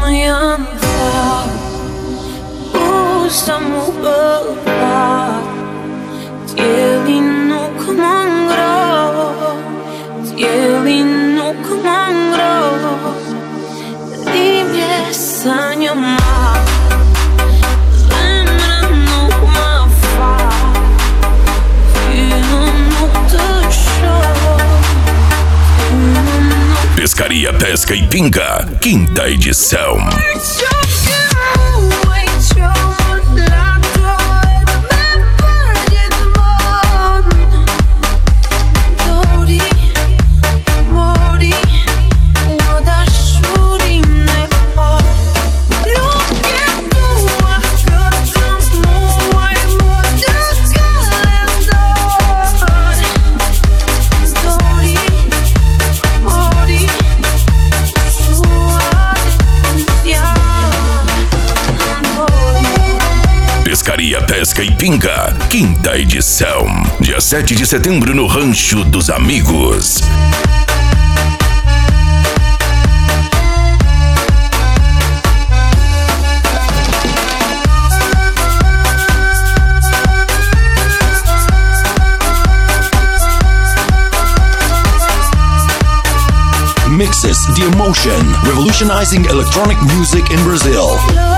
andar, usam-o levar. Cieli nunca mangrou, cieli nunca mangrou. Ribje sanjam mal, zemlja nukma far. Pescaria, Pesca e Pinga, 5ª edição. Pescaria, Pesca e Pinga, 5ª edição. Dia 7 de setembro no Rancho dos Amigos. Mixes the Emotion, revolutionizing electronic music in Brazil.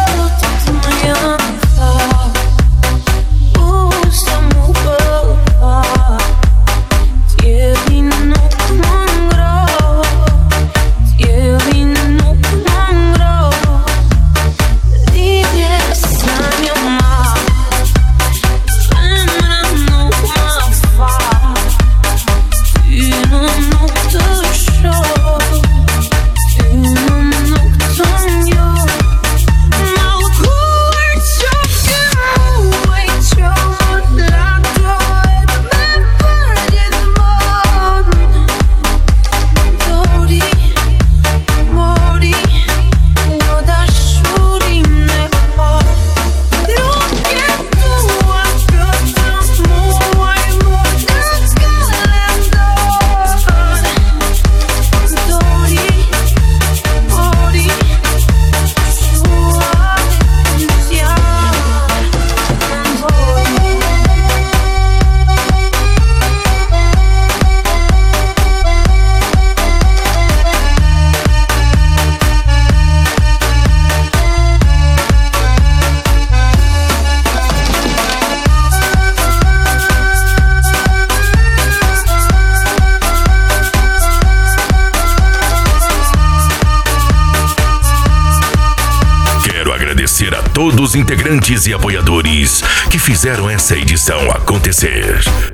Agradecer a todos os integrantes e apoiadores que fizeram essa edição acontecer.